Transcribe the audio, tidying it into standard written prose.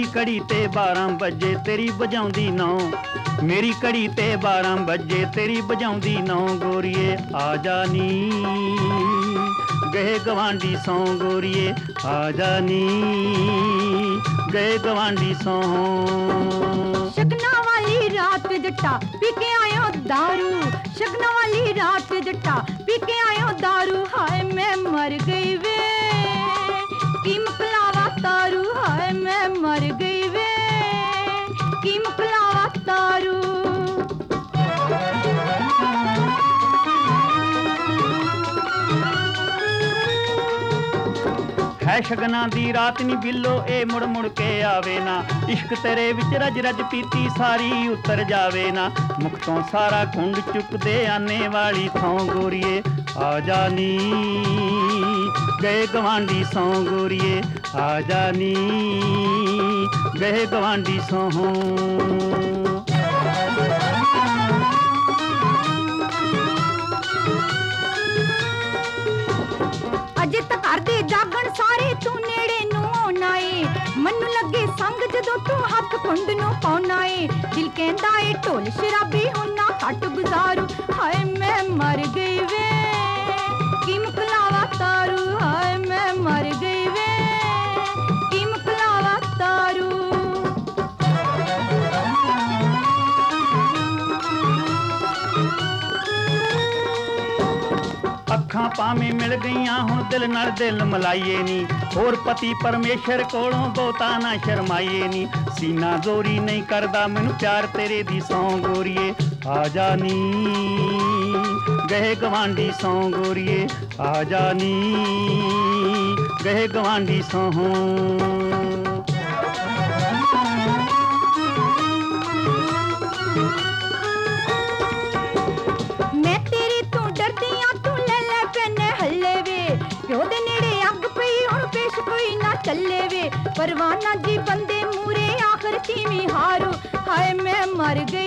ਘੜੀ ਤੇ 12 ਵਜੇ ਤੇਰੀ ਵਜਾਉਂਦੀ ਨੌ, ਮੇਰੀ ਘੜੀ ਤੇ 12 ਵਜੇ ਤੇਰੀ ਵਜਾਉਂਦੀ ਨੌ। ਗੋਰੀਏ ਆ ਜਾ ਨੀ ਗਏ ਗਵਾਂਢੀ ਸੌ, ਗੋਰੀਏ ਆ ਜਾ ਨੀ ਗਏ ਗਵਾਂਢੀ ਸੌ। ਸ਼ਗਨਾਂ ਵਾਲੀ ਰਾਤ ਜੱਟਾ ਪੀ ਕੇ ਆਇਓ ਦਾਰੂ, ਸ਼ਗਨਾਂ ਵਾਲੀ ਰਾਤ ਜੱਟਾ ਪੀ ਕੇ ਆਇਓ ਦਾਰੂ। ਹਾਏ ਮੈਂ ਮਰ ਗਈ ਵੇ ਕੀ ਮੁਕਲਾਵਾ ਤਾਰੂ, ਹਾਏ ਮੈਂ ਮਰ ਗਈ ਵੇ ਕੀ ਮੁਕਲਾਵਾ ਤਾਰੂ। ਹੈ ਸ਼ਗਨਾਂ ਦੀ ਰਾਤ ਨੀ ਬਿੱਲੋ ਇਹ ਮੁੜ ਮੁੜ ਕੇ ਆਵੇ ਨਾ, ਇਸ਼ਕ ਤੇਰੇ ਵਿੱਚ ਰਜ ਰਜ ਪੀਤੀ ਸਾਰੀ ਉਤਰ ਜਾਵੇ ਨਾ। ਮੁਖ ਤੋਂ ਸਾਰਾ ਖੁੰਡ ਚੁੱਕਦੇ ਆਨੇ ਵਾਲੀ ਥਾਂ, ਗੋਰੀਏ ਆ ਜਾ ਨੀ ਗਏ ਗਵਾਂਢੀ ਸੌ, ਗੋਰੀਏ ਆ ਜਾ ਨੀ ਗਏ ਗਵਾਂਢੀ ਸੌ। ਅਜੇ ਤਾਂ ਘਰ ਦੇ ਜਾਗਣ ਸਾਰੇ ਤੂੰ ਨੇੜੇ ਨੂੰ ਆਉਣਾ ਏ, ਮੈਨੂੰ ਲੱਗੇ ਸੰਗ ਜਦੋਂ ਤੂੰ ਹੱਥ ਕੁੰਡ ਨੂੰ ਪਾਉਣਾ ਏ। ਦਿਲ ਕਹਿੰਦਾ ਏ ਢੋਲ ਸ਼ਰਾਬੀ ਹੁਣ ਨਾ ਘੱਟ ਗੁਜ਼ਾਰੂ, ਹਾਏ ਮੈਂ ਮਰ ਗਈ ਵੇ ਕੀ ਮੁਕਲਾਵਾ ਤਾਰੂ, ਹਾਏ ਮੈਂ ਮਰ ਗਈ ਵੇ ਕੀ ਮੁਕਲਾਵਾ ਤਾਰੂ। ਅੱਖਾਂ ਭਾਵੇਂ ਮਿਲ ਗਈਆਂ ਹੁਣ ਦਿਲ ਨਾਲ ਦਿਲ ਮਲਾਈਏ ਨੀ, ਹੋਰ ਪਤੀ ਪਰਮੇਸ਼ਰ ਕੋਲੋਂ ਬਹੁਤਾ ਨਾ ਸ਼ਰਮਾਈਏ ਨੀ। ਸੀਨਾ ਜ਼ੋਰੀ ਨਹੀਂ ਕਰਦਾ ਮੈਨੂੰ ਪਿਆਰ ਤੇਰੇ ਦੀ ਸੌ, ਗੋਰੀਏ ਆ ਜਾ ਨੀ ਗਏ ਗਵਾਂਢੀ ਸੌ, ਗੋਰੀਏ ਆ ਜਾ ਨੀ ਗਏ ਗਵਾਂਢੀ ਸੌ। ਮੈਂ ਤੇਰੇ ਤੋਂ ਡਰਦੀ ਆਂ ਤੂੰ ਲੈ ਲੈ ਪੈਨੇ ਹੱਲੇ ਵੇ, ਪਿਓ ਦੇ ਨੇੜੇ ਅੱਗ ਪਈ ਹੁਣ ਪੇਸ਼ ਕੋਈ ਨਾ ਚੱਲੇ ਵੇ। ਪਰਵਾਨਾ ਜੀ ਬੰਦੇ ਮੂਰੇ ਆਖਰ ਤੀਵੀਂ ਹਾਰੂ, ਹਾਏ ਮੈਂ ਮਰ ਗਈ